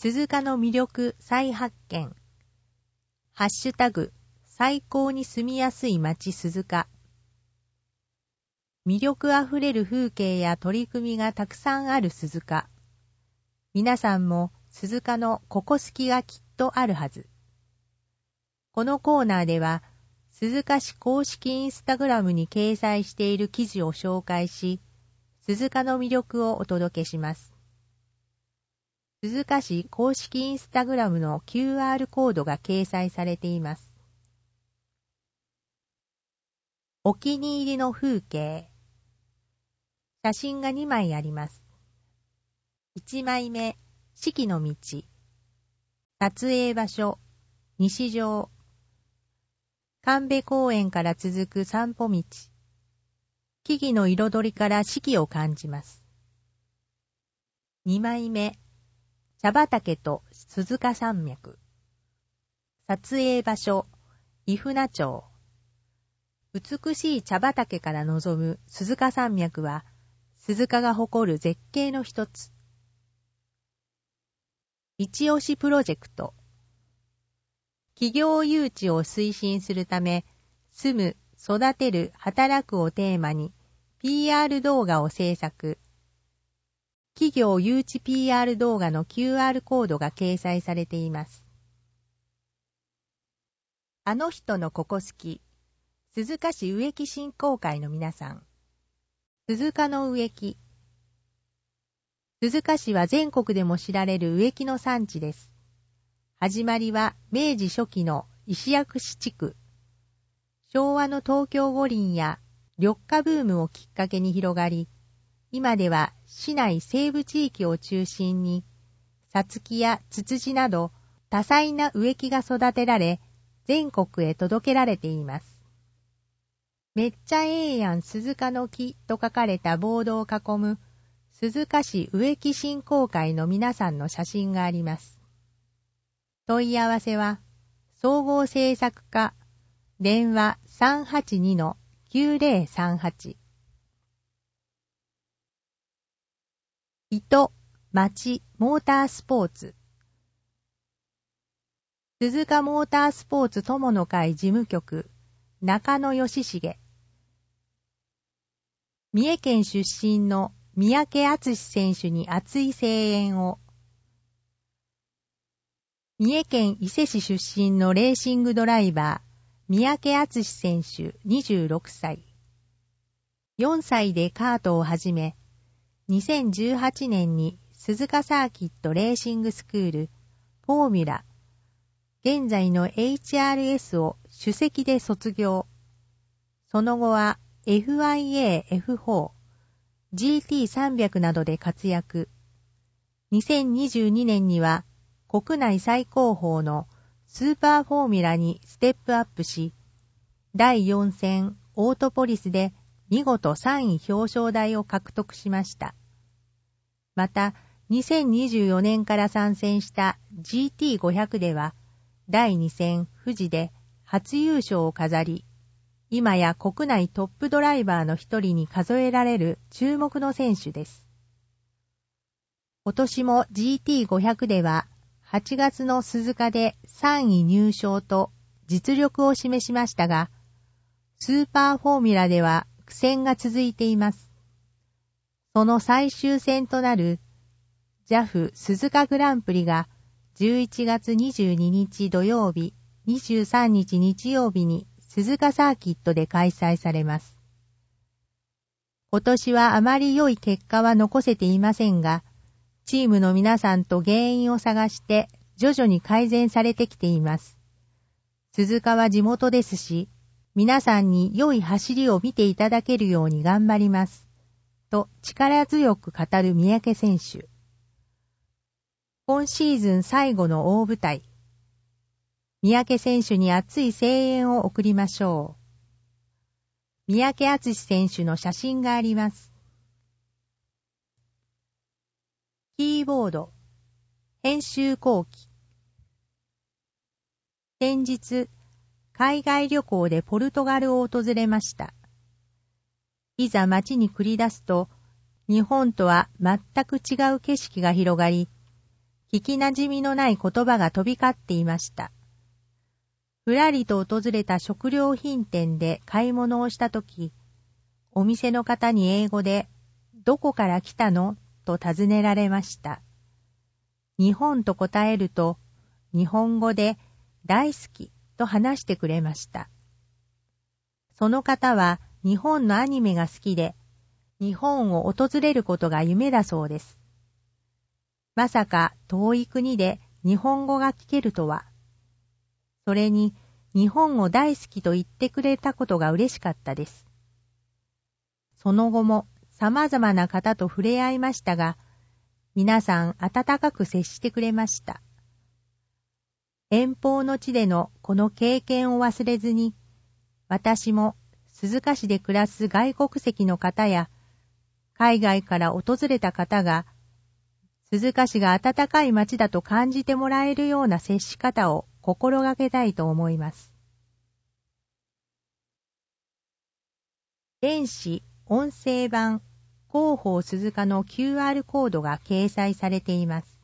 鈴鹿の魅力再発見。ハッシュタグ、最高に住みやすい街鈴鹿。魅力あふれる風景や取り組みがたくさんある鈴鹿。皆さんも鈴鹿のここ好きがきっとあるはず。このコーナーでは、鈴鹿市公式インスタグラムに掲載している記事を紹介し、鈴鹿の魅力をお届けします。鈴鹿市公式インスタグラムの QR コードが掲載されています。お気に入りの風景。写真が2枚あります。1枚目、四季の道。撮影場所、西条。神戸公園から続く散歩道。木々の彩りから四季を感じます。2枚目、茶畑と鈴鹿山脈。撮影場所、伊船町。美しい茶畑から望む鈴鹿山脈は、鈴鹿が誇る絶景の一つ。一押しプロジェクト。企業誘致を推進するため、住む、育てる、働くをテーマに、PR 動画を制作。企業誘致 PR 動画の QR コードが掲載されています。あの人のここ好き、鈴鹿市植木振興会の皆さん。鈴鹿の植木。鈴鹿市は全国でも知られる植木の産地です。始まりは明治初期の石薬師地区。昭和の東京五輪や緑化ブームをきっかけに広がり、今では市内西部地域を中心に、さつきやツツジなど多彩な植木が育てられ、全国へ届けられています。めっちゃええやん鈴鹿の木と書かれたボードを囲む鈴鹿市植木振興会の皆さんの写真があります。問い合わせは、総合政策課、電話 382-9038。糸、町、モータースポーツ。鈴鹿モータースポーツ友の会事務局、中野義重。三重県出身の三宅敦選手に熱い声援を。三重県伊勢市出身のレーシングドライバー、三宅敦選手26歳。4歳でカートを始め、2018年に鈴鹿サーキットレーシングスクール、フォーミュラ、現在の HRS を首席で卒業。その後は FIA、F4、GT300 などで活躍。2022年には国内最高峰のスーパーフォーミュラにステップアップし、第4戦オートポリスで見事3位表彰台を獲得しました。また、2024年から参戦した GT500 では、第2戦富士で初優勝を飾り、今や国内トップドライバーの一人に数えられる注目の選手です。今年も GT500 では、8月の鈴鹿で3位入賞と実力を示しましたが、スーパーフォーミュラでは苦戦が続いています。その最終戦となる JAF 鈴鹿グランプリが11月22日土曜日、23日日曜日に鈴鹿サーキットで開催されます。今年はあまり良い結果は残せていませんが、チームの皆さんと原因を探して徐々に改善されてきています。鈴鹿は地元ですし、皆さんに良い走りを見ていただけるように頑張ります。と力強く語る三宅選手。今シーズン最後の大舞台。三宅選手に熱い声援を送りましょう。三宅敦選手の写真があります。キーボード、編集後期。先日、海外旅行でポルトガルを訪れました。いざ街に繰り出すと、日本とは全く違う景色が広がり、 聞きなじみのない言葉が飛び交っていました。ふらりと訪れた食料品店で買い物をしたとき、お店の方に英語で、どこから来たのと尋ねられました。日本と答えると、日本語で大好きと話してくれました。その方は日本のアニメが好きで、日本を訪れることが夢だそうです。まさか遠い国で日本語が聞けるとは。それに日本を大好きと言ってくれたことが嬉しかったです。その後も様々な方と触れ合いましたが、皆さん温かく接してくれました。遠方の地でのこの経験を忘れずに、私も鈴鹿市で暮らす外国籍の方や、海外から訪れた方が、鈴鹿市が温かい町だと感じてもらえるような接し方を心がけたいと思います。電子音声版広報鈴鹿の QR コードが掲載されています。